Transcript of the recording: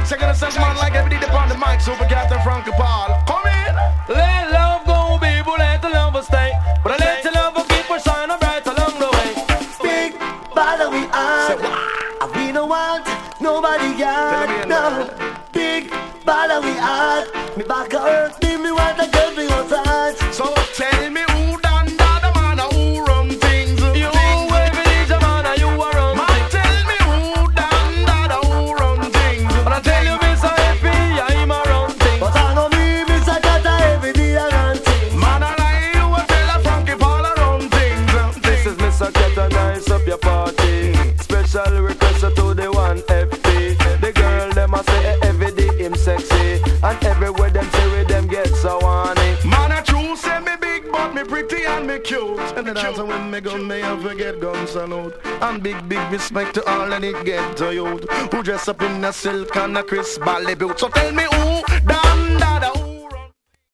Second and second man like every day upon the mic. Super Captain Frankie Paul. Come in. Let love go, people, let the love stay. But I let the love keep us shining bright along the way. Big bother we are. We don't want nobody got. No. Big bother we are. Me back hurt me, me want a girl me outside. So tell me who done that the man who run things. You every day the man and you are run things. Tell me who done that who run things. But I tell you Mr. Happy, I'm a run things. But I know me, Mr. Kata, every day I run things. Man I lie, you will tell a Frankie Paul I run things. This is Mr. Kata, nice up your party. Special request to the one FP. The girl them a say every day him sexy. And everywhere them say with them get so horny. Man a true say me big but me pretty and me cute. And the dancer when me gun me have forget guns and out. And big respect to all and it get to youth who dress up in a silk and a crisp ballet boot. So tell me who